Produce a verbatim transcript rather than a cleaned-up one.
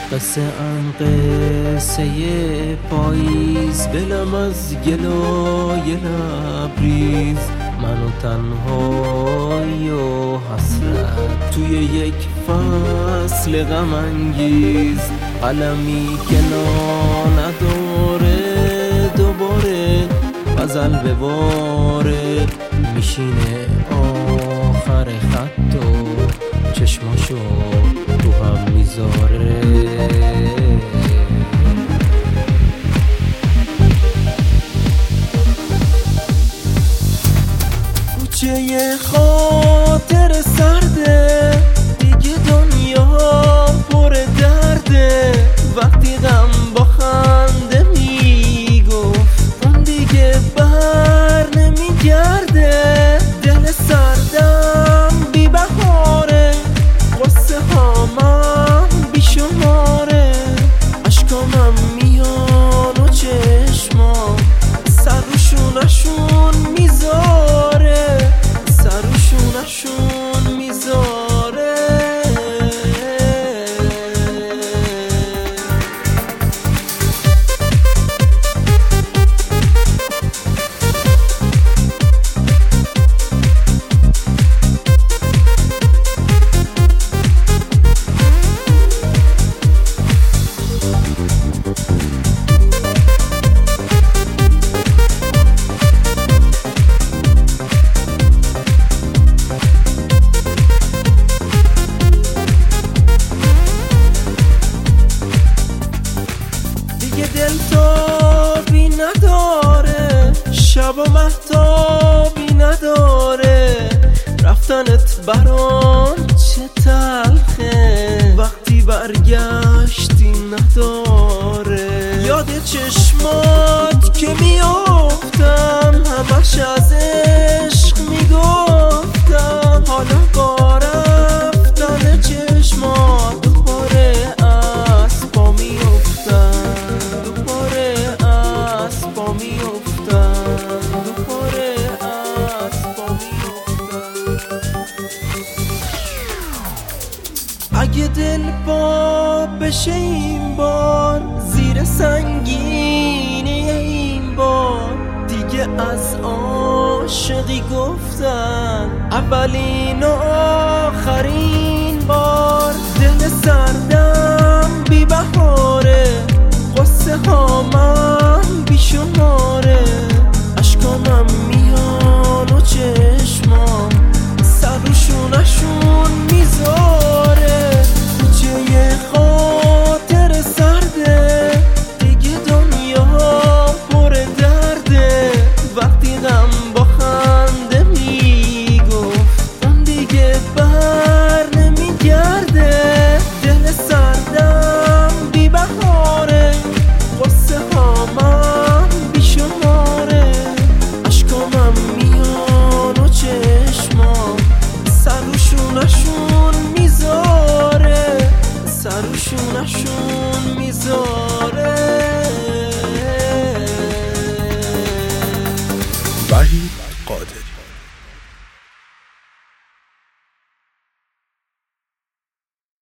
قصه ان قصه پاییز، دلم از گلای لبریز، من و تنهایی و حسرت توی یک فصل غم انگیز. قلمی که نا نداره دوباره غزل بباره، میشینه آخر خط و چشماشو تو هم میذاره. کوچه خاطر سرده، دیگه دنیا پر درده. وقتی غم با خنده میگفت اون دیگه بر نمیگرده. دل سردم بی بهاره، قصه هامم بی شماره، اشکامم میان و چشمام سر و شونشون میذاره، سر و شونشون میذاره. دل تابی نداره، شب و مهتابی نداره، رفتنت برام چه تلخه، وقتی برگشتی نداره. یاد چشمات که میافتم، همش از عشق میگفتم، حالا با رفتن چشمات دوباره از پا میافتم، دوباره از پا میافتم، دوباره از پا میافتم. اگه دل با بشه این بار، زیر سنگینه این بار، دیگه از عاشقی گفتن اولین و آخرین بار. دل سردم بی بهاره، قصه هامم بی شما